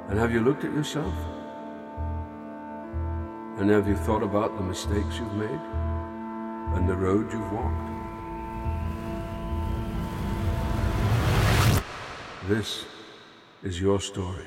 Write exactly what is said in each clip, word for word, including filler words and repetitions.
And have you looked at yourself? And have you thought about the mistakes you've made and the road you've walked? This is your story.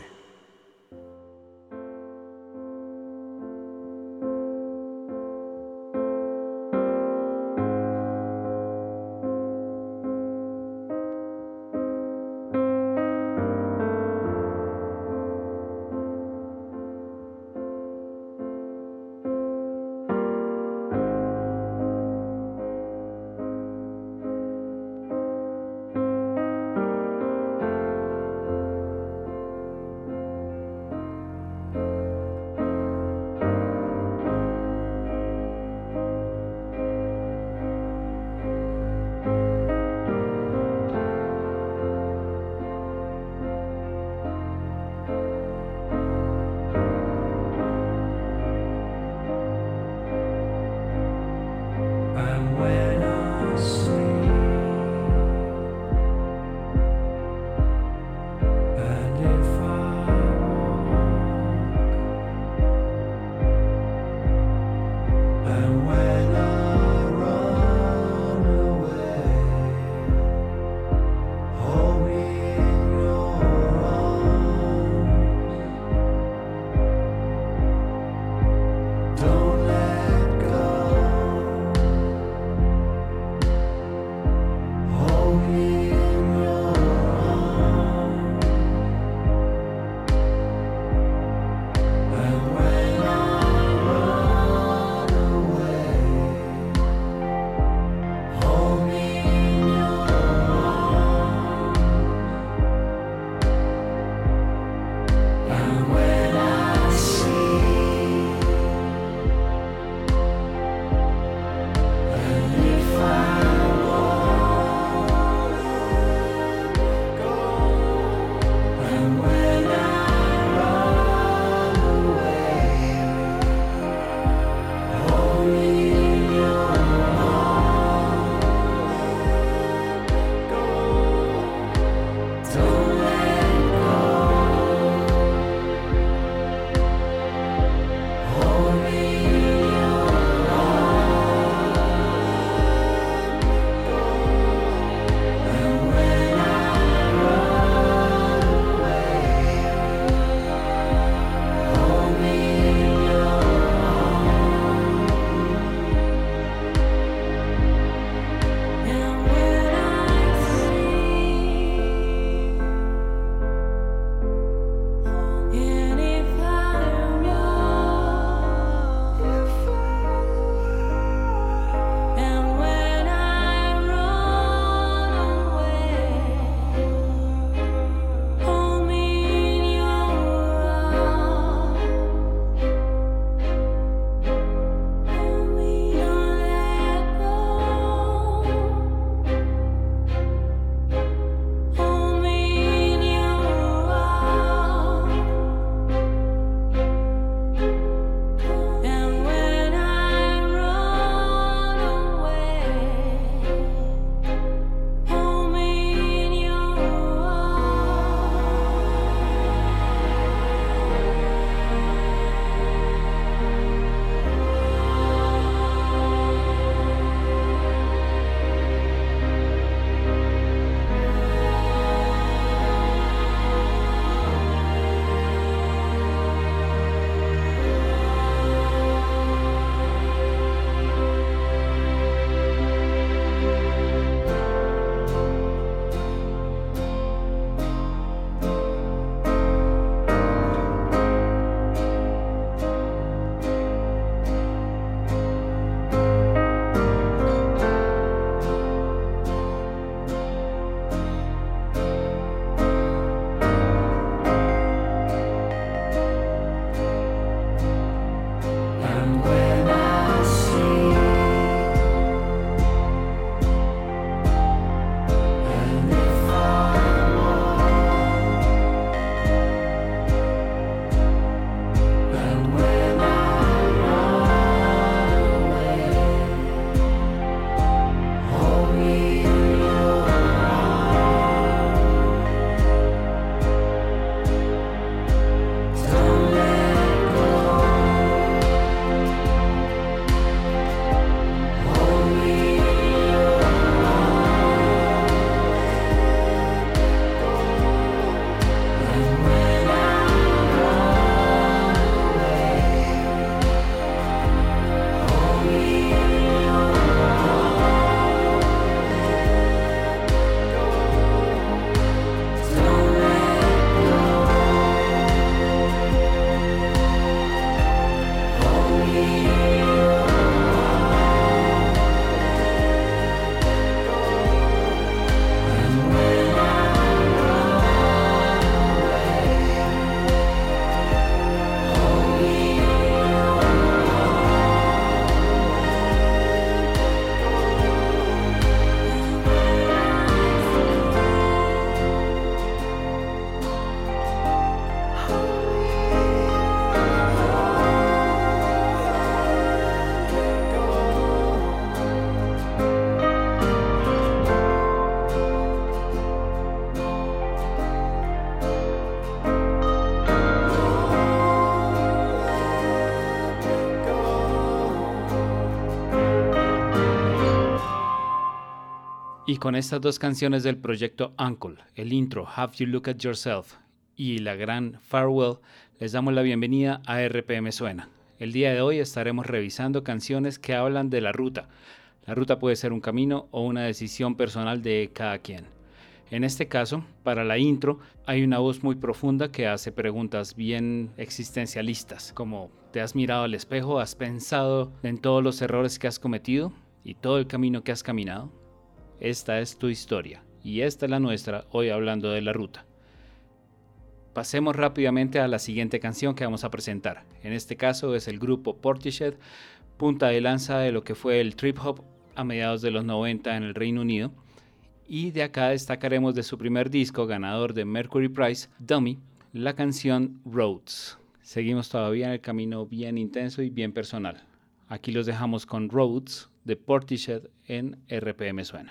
Y con estas dos canciones del proyecto Uncle, el intro Have You Look at Yourself y la gran Farewell, les damos la bienvenida a R P M Suena. El día de hoy estaremos revisando canciones que hablan de la ruta. La ruta puede ser un camino o una decisión personal de cada quien. En este caso, para la intro, hay una voz muy profunda que hace preguntas bien existencialistas, como ¿te has mirado al espejo? ¿Has pensado en todos los errores que has cometido y todo el camino que has caminado? Esta es tu historia y esta es la nuestra, hoy hablando de la ruta. Pasemos rápidamente a la siguiente canción que vamos a presentar. En este caso es el grupo Portishead, punta de lanza de lo que fue el trip hop a mediados de los noventa en el Reino Unido. Y de acá destacaremos de su primer disco, ganador de Mercury Prize, Dummy, la canción Roads. Seguimos todavía en el camino bien intenso y bien personal. Aquí los dejamos con Roads de Portishead en R P M Suena.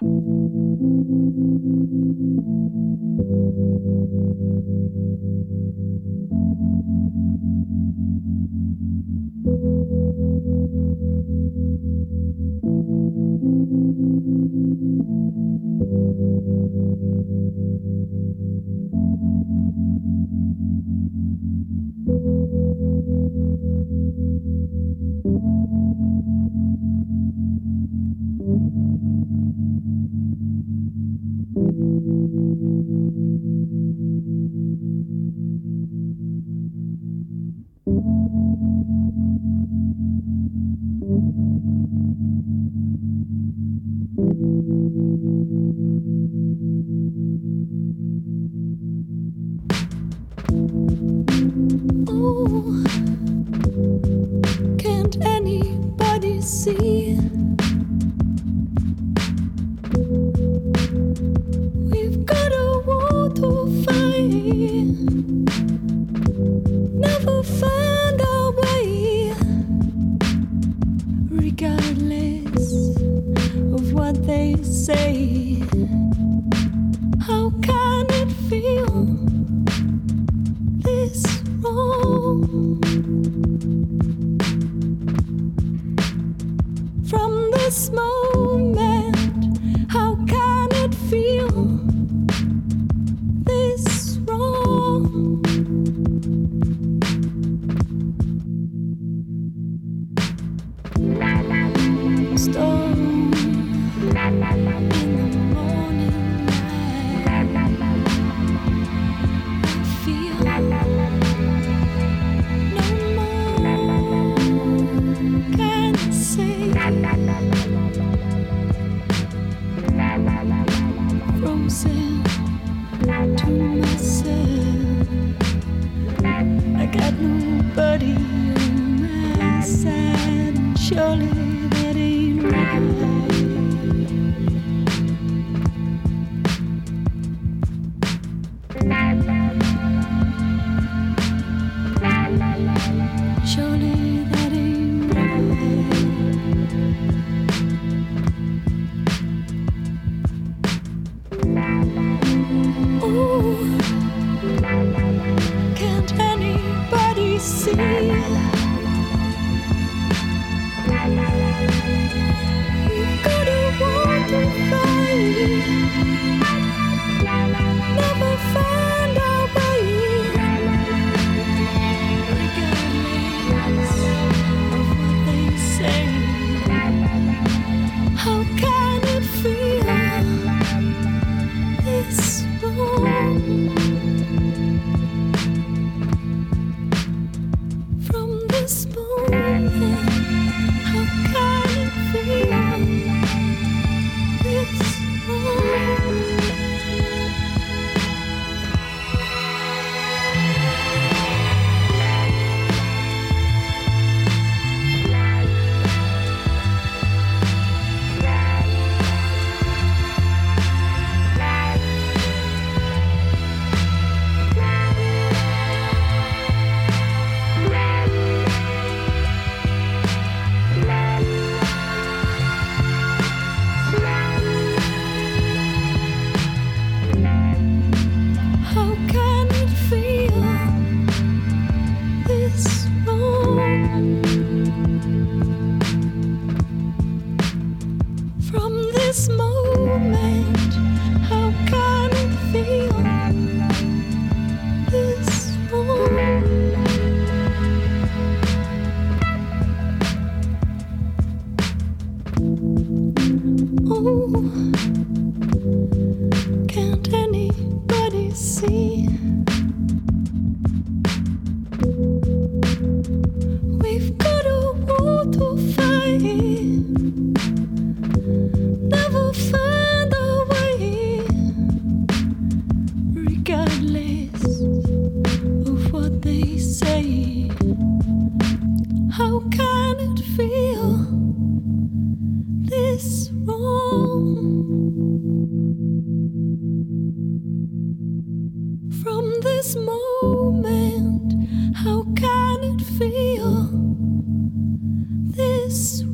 Oh, can't anybody see? We've got a war to fight. Never find our way, regardless of what they say. How can it feel this wrong? From this moment, how can it feel this wrong? Storm in the morning light, I feel no more can I say. Frozen to myself, I got nobody on my side, and surely that ain't right. Surely that ain't right. Ooh, can't anybody see? We've got a war to fight. Never find our way, regardless of what they say. How can it feel this wrong? From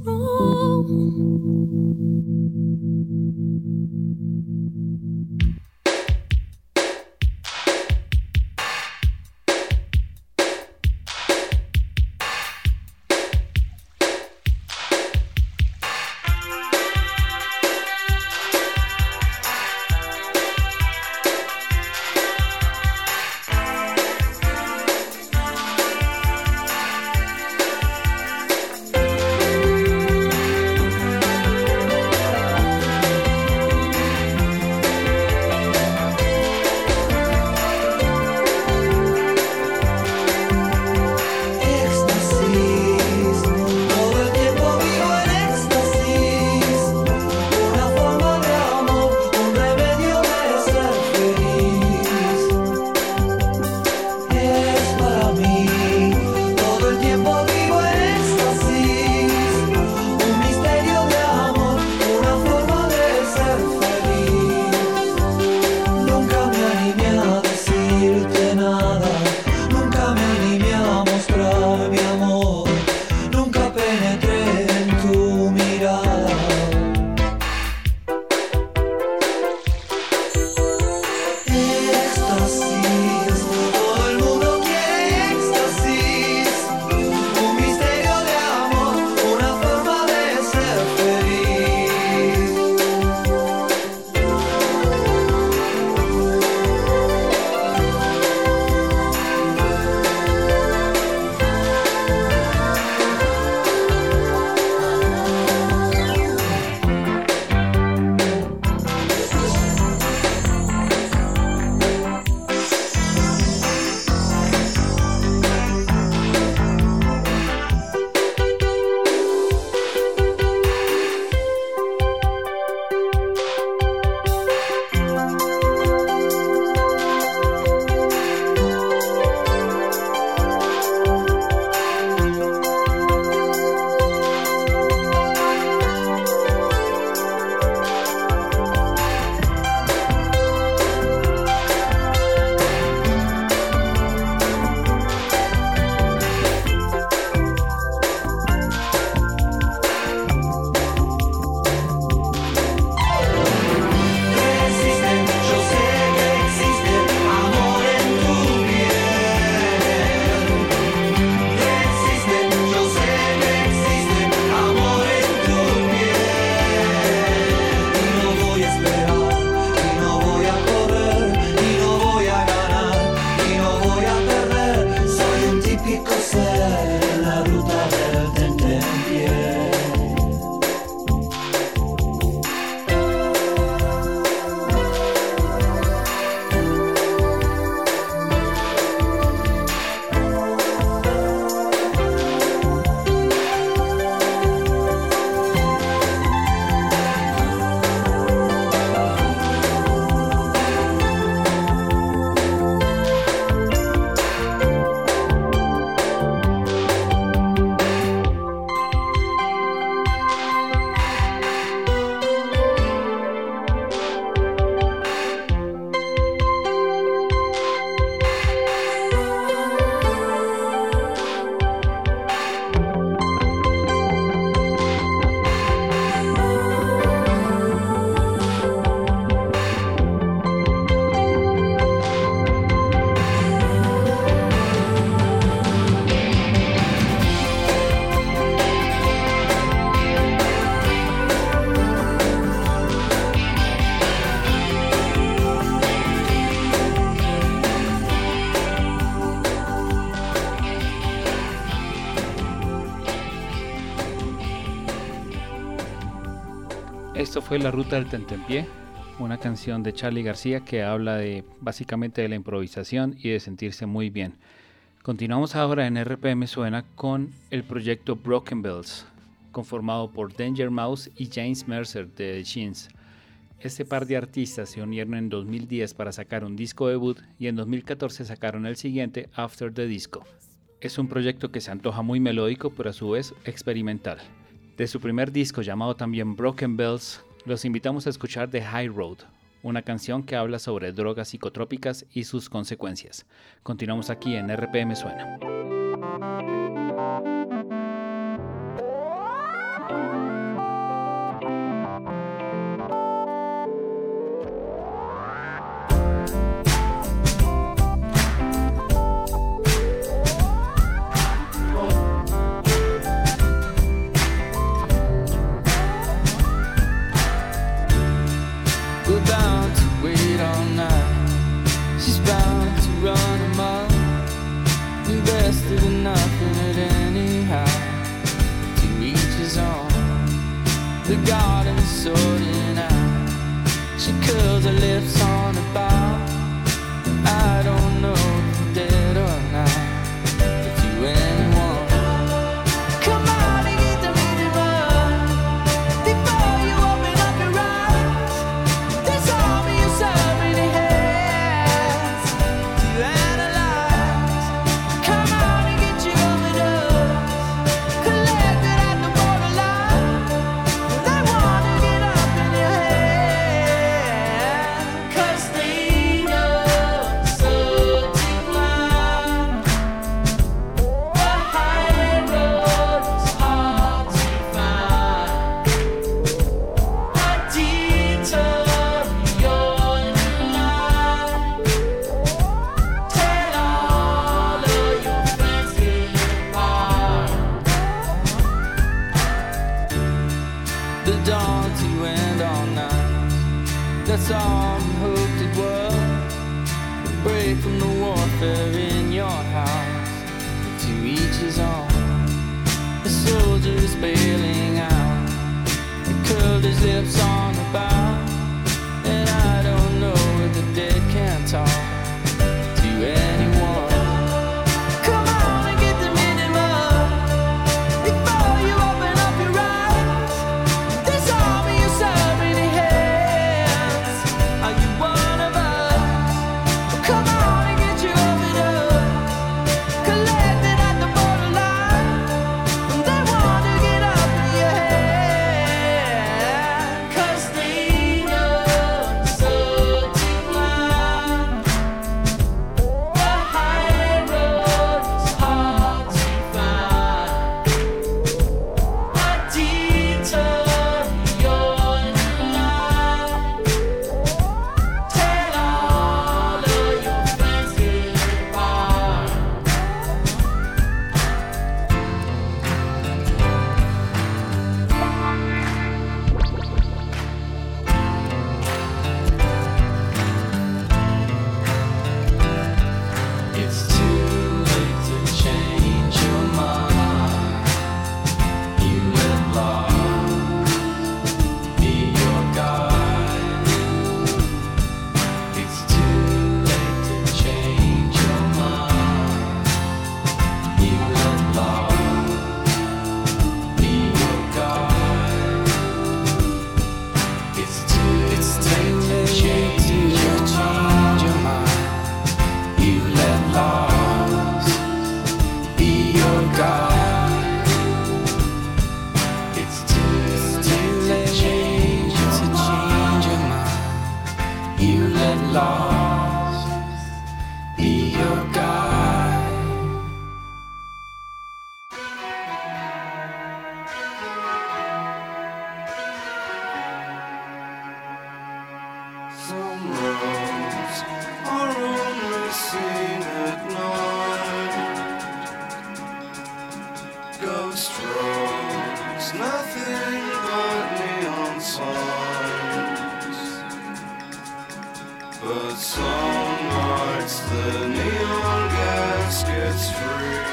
Esto fue La Ruta del Tentempié, una canción de Charly García que habla de básicamente de la improvisación y de sentirse muy bien. Continuamos ahora en R P M Suena con el proyecto Broken Bells, conformado por Danger Mouse y James Mercer de The Shins. Este par de artistas se unieron en dos mil diez para sacar un disco debut y en dos mil catorce sacaron el siguiente, After the Disco. Es un proyecto que se antoja muy melódico pero a su vez experimental. De su primer disco llamado también Broken Bells, los invitamos a escuchar The High Road, una canción que habla sobre drogas psicotrópicas y sus consecuencias. Continuamos aquí en R P M Suena. She curls her lips on the bar. I don't know if I'm dead or not. If you anyone, come on and get the meeting run before you open up your eyes. There's only you so many hands to analyze. Come on and get your overdose collected at the borderline. They wanna get up in your head 'cause they know so decline. The high road is hard to find. A detour you're in line. Tell all of your friends get apart. The dawn to end all night. That's all we hoped it was. A break from the warfare in your house. To each his own. The soldier is bailing out. He curled his lips on the bar. And I don't know if the dead can talk to anyone. Come on and get the minimum before you open up your eyes. There's only you so many hands. Are you one of us? Come on and get your overdose collected at the borderline. They wanna get up in your head 'cause they know so decline. The high road is hard to find. A detour you're in line. Tell all of your friends get apart. It's too late to change your mind. You let love be your guide. It's too late to change your mind. You let love be your guide. It's too it's too late to change your mind. You let loss be your guide. It's too, it's too late to change to change your mind. You let loss be your guide. Some roads are only seen at night. Ghost roads, nothing but neon signs. But some nights the neon gas gets free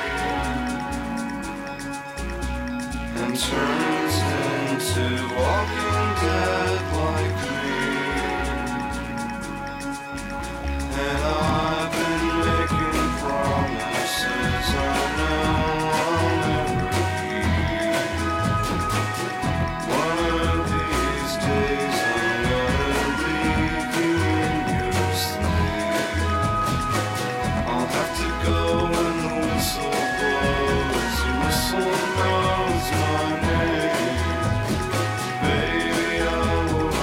and turns into walking dead like me. And I've been making promises I know I'll never keep. One of these days I'm gonna leave you in your sleep. I'll have to go when the whistle blows. The whistle knows my name. Baby, I will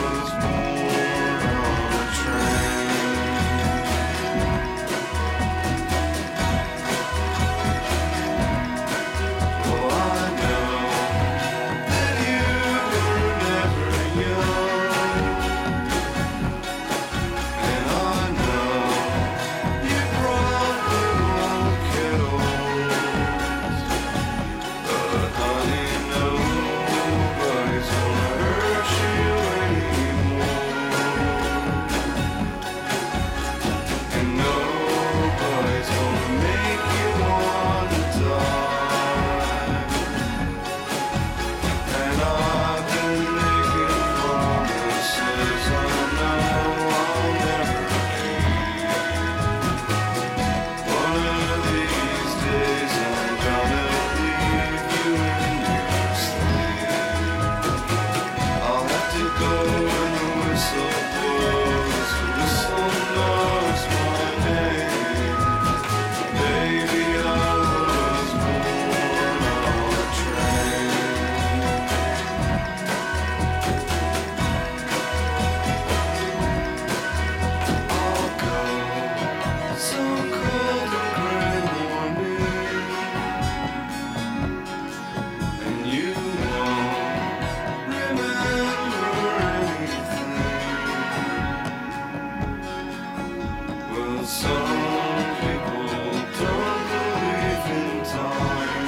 some people don't believe in time,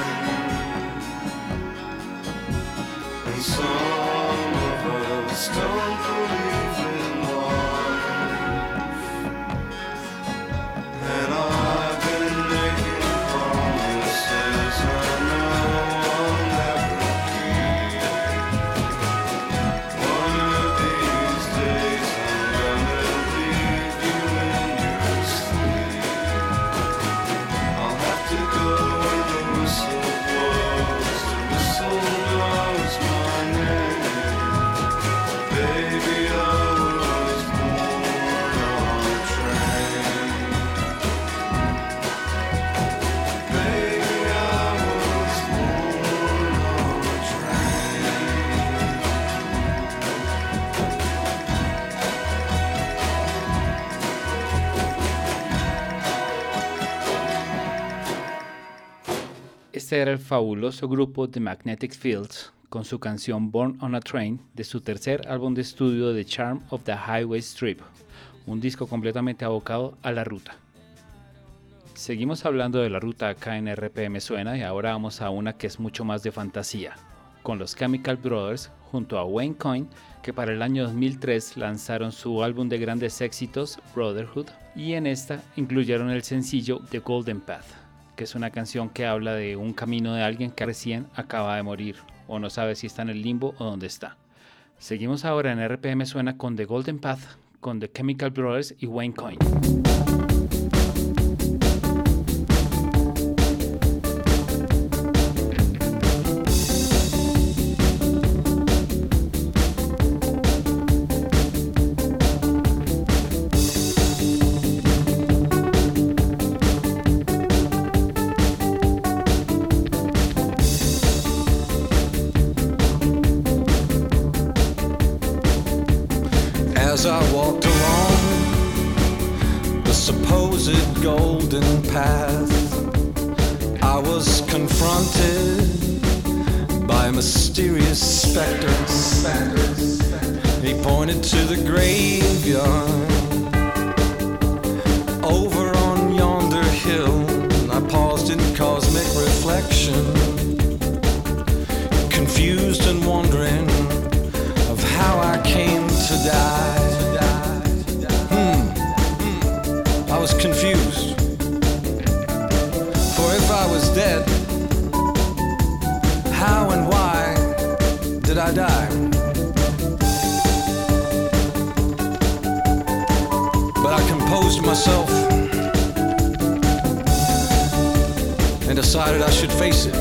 and some of us don't believe in life. And I've been making promises I know I'll never keep. One of these days I'm gonna leave you in your sleep. I'll have to go when the whistle blows. The whistle knows my name. Baby, I was born on a train. Baby, I was born on a train. Este era el fabuloso grupo The Magnetic Fields con su canción Born on a Train de su tercer álbum de estudio The Charm of the Highway Strip, un disco completamente abocado a la ruta. Seguimos hablando de la ruta acá en R P M Suena y ahora vamos a una que es mucho más de fantasía, con los Chemical Brothers junto a Wayne Coyne, que para el año dos mil tres lanzaron su álbum de grandes éxitos Brotherhood, y en esta incluyeron el sencillo The Golden Path, que es una canción que habla de un camino de alguien que recién acaba de morir o no sabe si está en el limbo o dónde está. Seguimos ahora en R P M Suena con The Golden Path, con The Chemical Brothers y Wayne Coyne. As I walked along the supposed golden path, I was confronted by a mysterious specter. He pointed to the graveyard over on yonder hill. I paused in cosmic reflection, confused and wondering of how I came to die. Hmm, I was confused. For if I was dead, how and why did I die? But I composed myself and decided I should face it.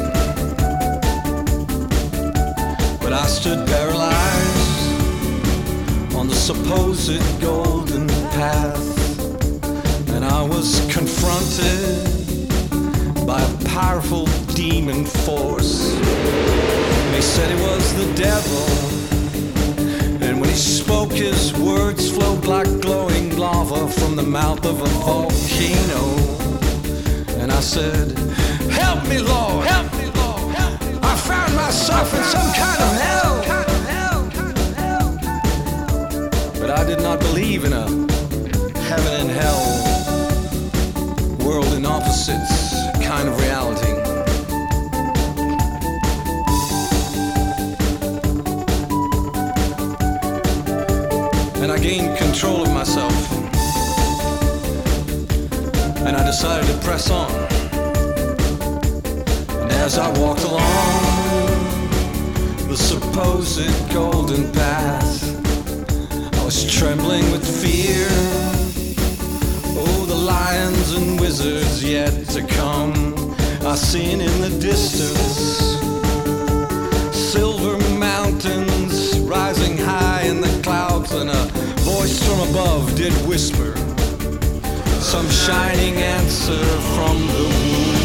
But I stood paralyzed on the supposed golden path, and I was confronted by a powerful demon force. They said it was the devil, and when he spoke his words flowed like glowing lava from the mouth of a volcano. And I said, help me, Lord, help me, Lord, help me. I found myself in some kind of hell. But I did not believe in a heaven and hell, world in opposites kind of reality. And I gained control of myself, and I decided to press on. And as I walked along the supposed golden path, I was trembling with fear. Oh, the lions and wizards yet to come, I seen in the distance silver mountains rising high in the clouds, and a voice from above did whisper some shining answer from the womb.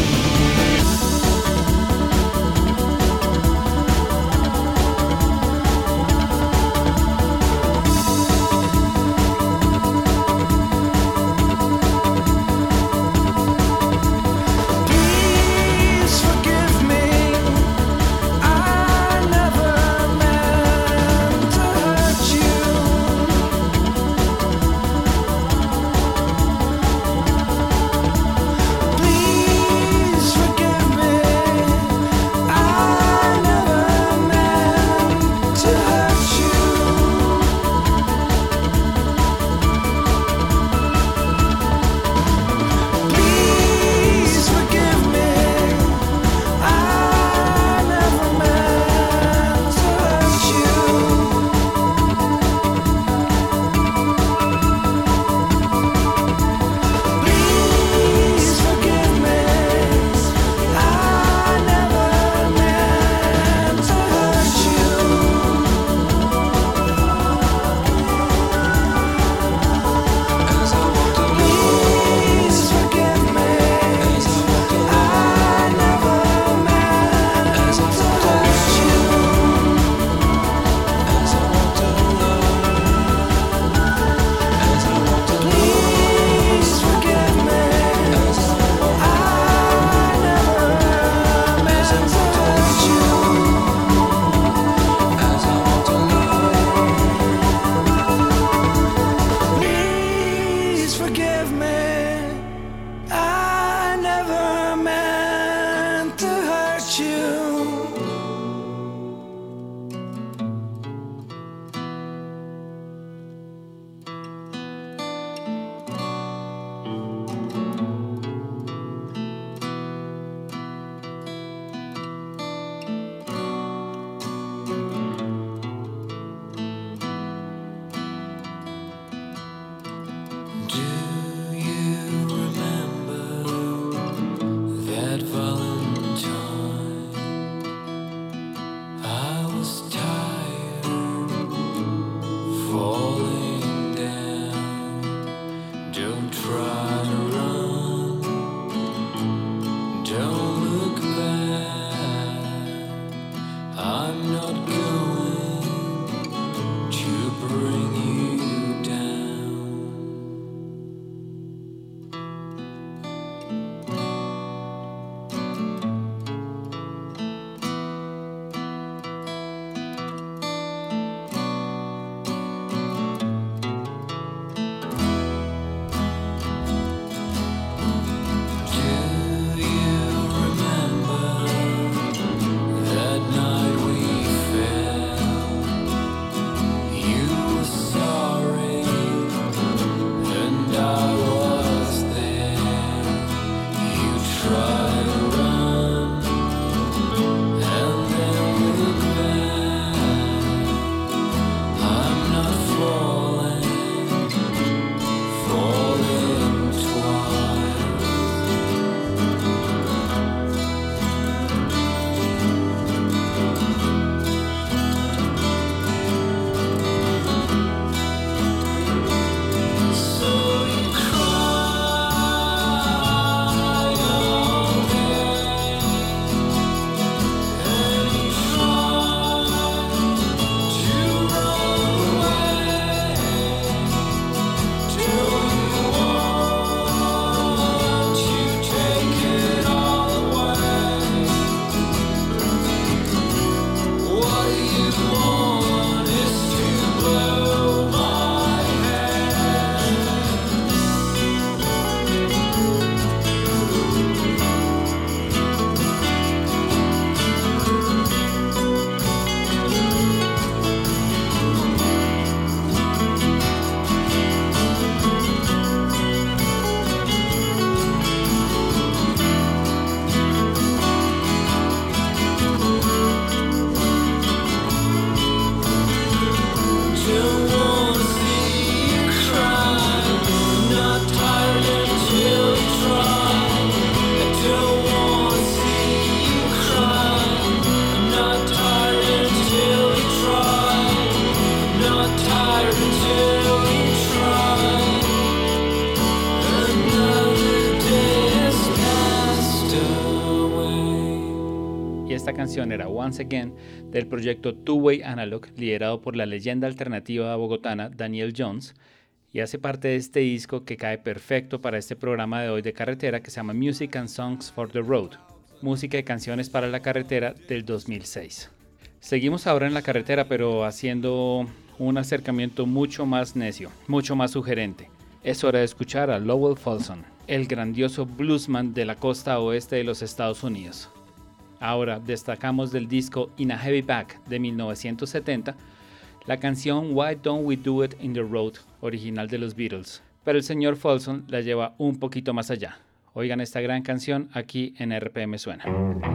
Esta canción era Once Again del proyecto Two Way Analog, liderado por la leyenda alternativa bogotana Daniel Jones, y hace parte de este disco que cae perfecto para este programa de hoy de carretera que se llama Music and Songs for the Road, música y canciones para la carretera del dos mil seis. Seguimos ahora en la carretera, pero haciendo un acercamiento mucho más necio, mucho más sugerente. Es hora de escuchar a Lowell Fulson, el grandioso bluesman de la costa oeste de los Estados Unidos. Ahora destacamos del disco In a Heavy Bag de mil novecientos setenta la canción Why Don't We Do It in the Road, original de los Beatles, pero el señor Fulson la lleva un poquito más allá. Oigan esta gran canción aquí en R P M Suena.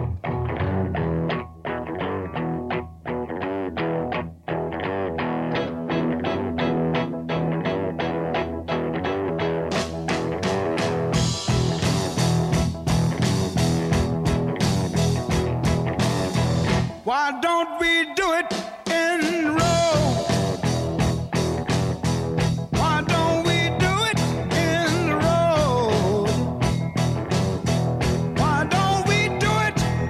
Why don't we do it in the road? Why don't we do it in the road? Why don't we do it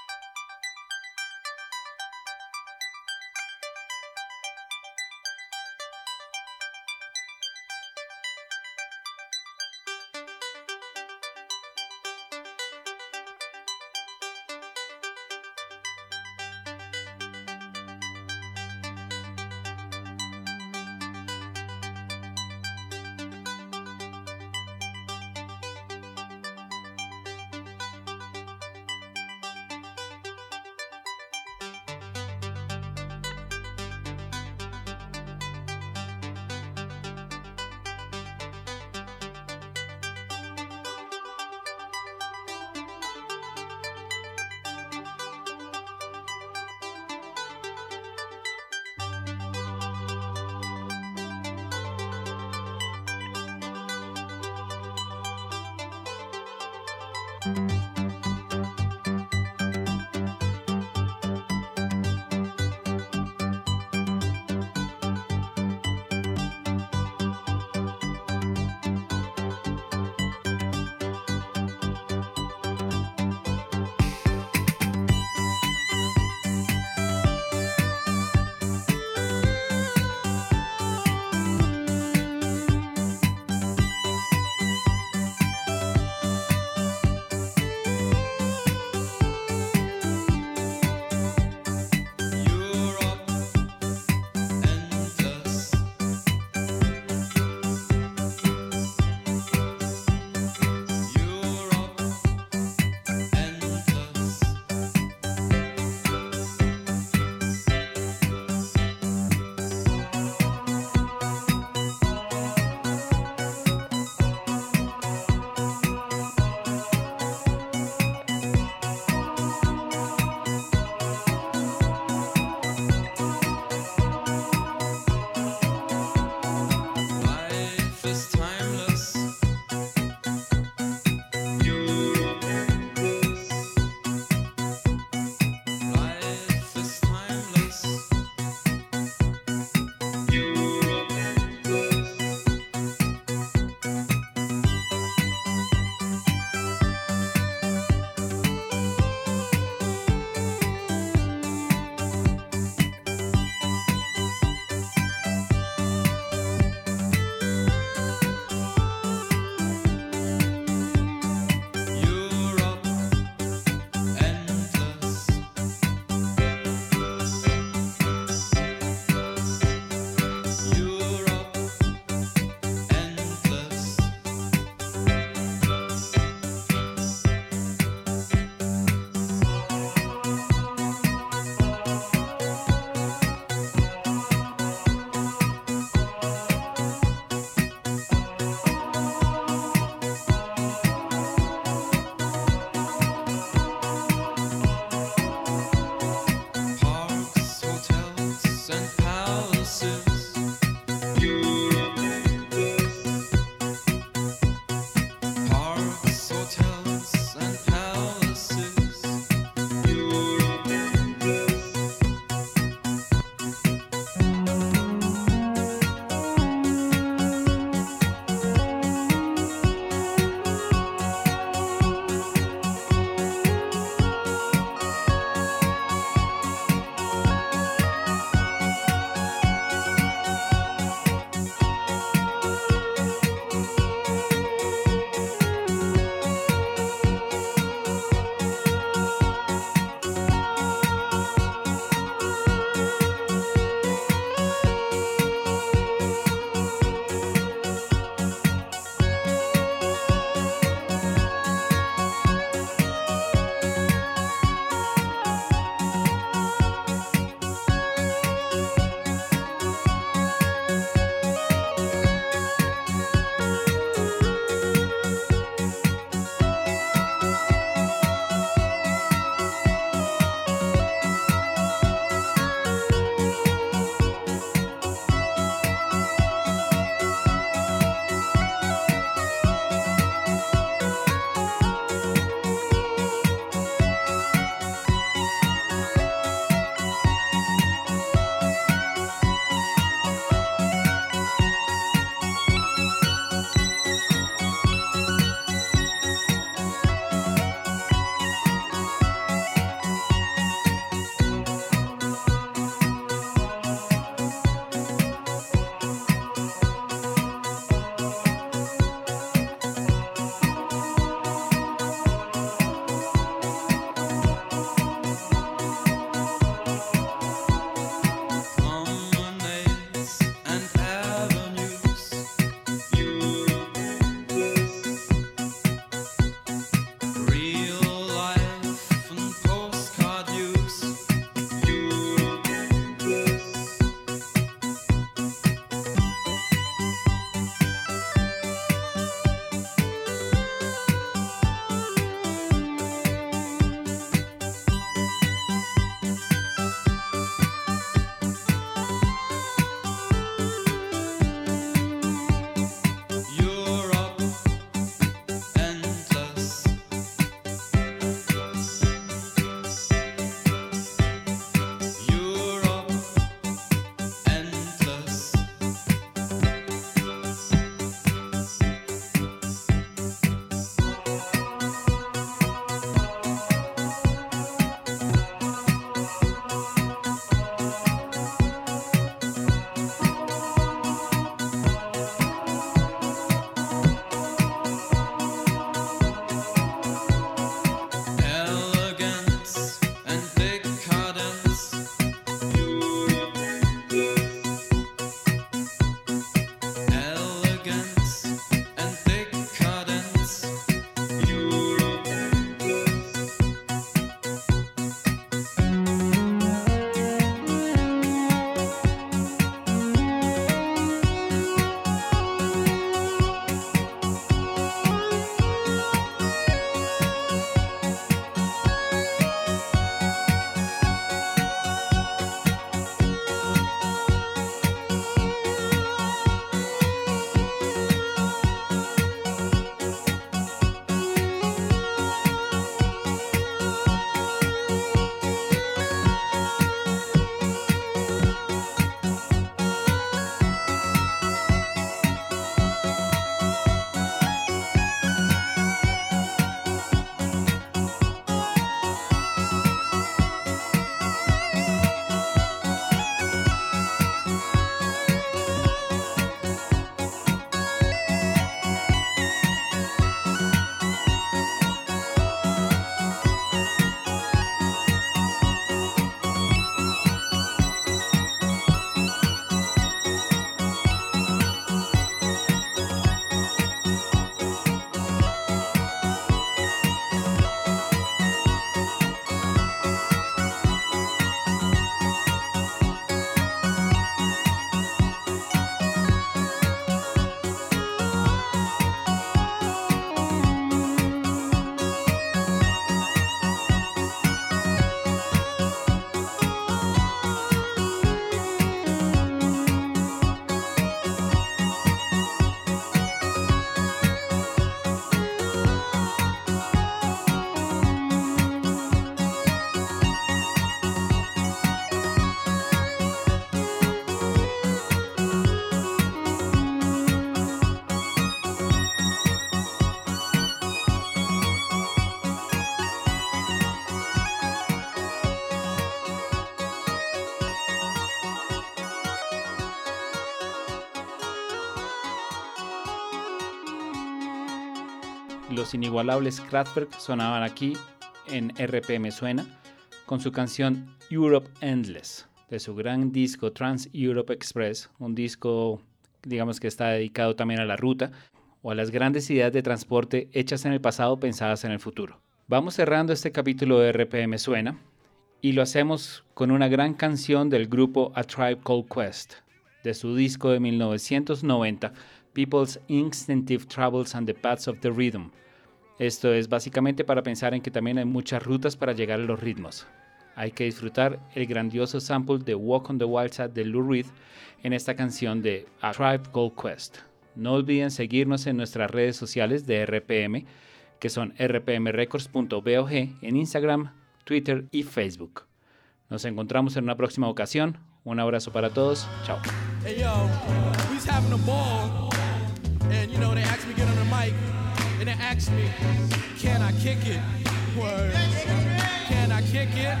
los inigualables Kraftwerk sonaban aquí en R P M Suena con su canción Europe Endless, de su gran disco Trans Europe Express, un disco, digamos, que está dedicado también a la ruta o a las grandes ideas de transporte hechas en el pasado pensadas en el futuro. Vamos cerrando este capítulo de R P M Suena y lo hacemos con una gran canción del grupo A Tribe Called Quest, de su disco de mil novecientos noventa, People's Instinctive Travels and the Paths of the Rhythm. Esto es básicamente para pensar en que también hay muchas rutas para llegar a los ritmos. Hay que disfrutar el grandioso sample de Walk on the Wild Side de Lou Reed en esta canción de A Tribe Called Quest. No olviden seguirnos en nuestras redes sociales de R P M, que son r p m records punto org en Instagram, Twitter y Facebook. Nos encontramos en una próxima ocasión. Un abrazo para todos. Chao. Hey yo, we was having a ball, and you know they asked me to get on the mic, and they asked me, can I kick it? Word. Can I kick it?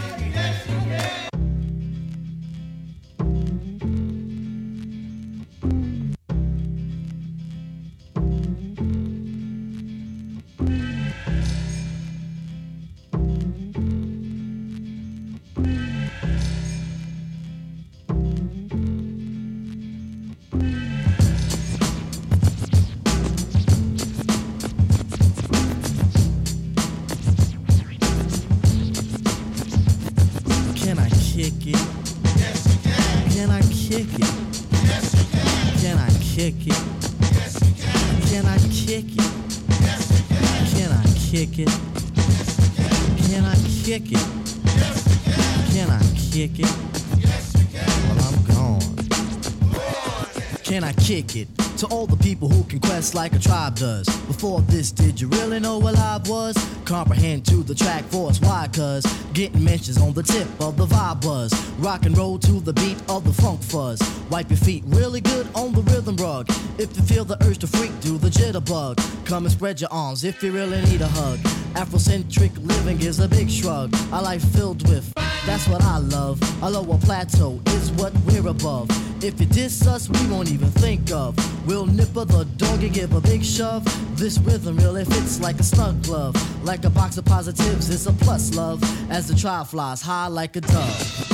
Kick it? Yes, you can. Can I kick it? Yes, you can. Can I kick it? Yes, you can. Can I kick it? Yes, you can. Can I kick it? Yes, you can. Can I kick it? Yes, you can. Can I kick it? Yes, you can. Well, I'm gone. Can I kick it? To all the people who can quest like a tribe does. Before this, did you really know what I was? Comprehend to the track force, why? Cause getting mentions on the tip of the vibe buzz. Rock and roll to the beat of the funk fuzz. Wipe your feet really good on the rhythm rug. If you feel the urge to freak, do the jitterbug. Come and spread your arms if you really need a hug. Afrocentric living is a big shrug. A life filled with, that's what I love. A lower plateau is what we're above. If you diss us, we won't even think of. We'll nipper the dog and give a big shove. This rhythm really fits like a snug glove. Like a box of positives, it's a plus love. As the tribe flies high like a dove.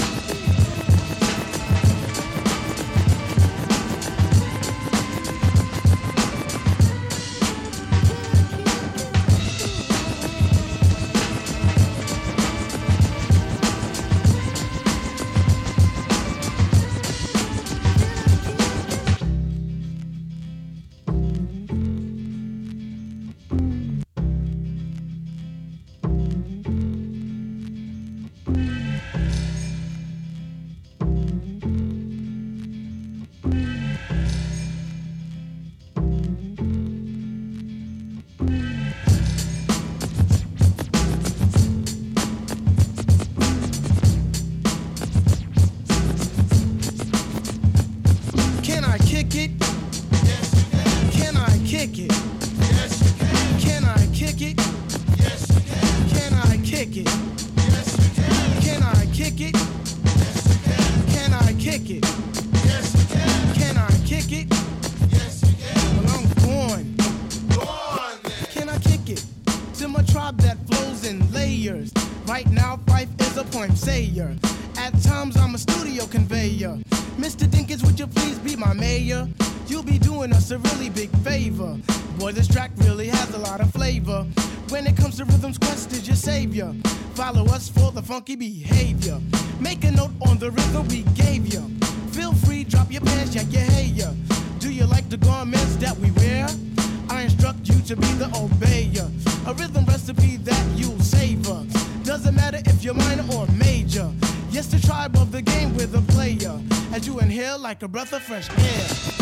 At times I'm a studio conveyor. Mister Dinkins, would you please be my mayor? You'll be doing us a really big favor. Boy, this track really has a lot of flavor. When it comes to rhythms, Quest is your savior. Follow us for the funky behavior. Make a note on the rhythm we gave you. Feel free, drop your pants, check your hair. Do you like the garments that we wear? I instruct you to be the obeyer. A rhythm recipe that you'll savor. Doesn't matter if you're minor or major. Yes, the tribe of the game with a player. As you inhale like a breath of fresh air.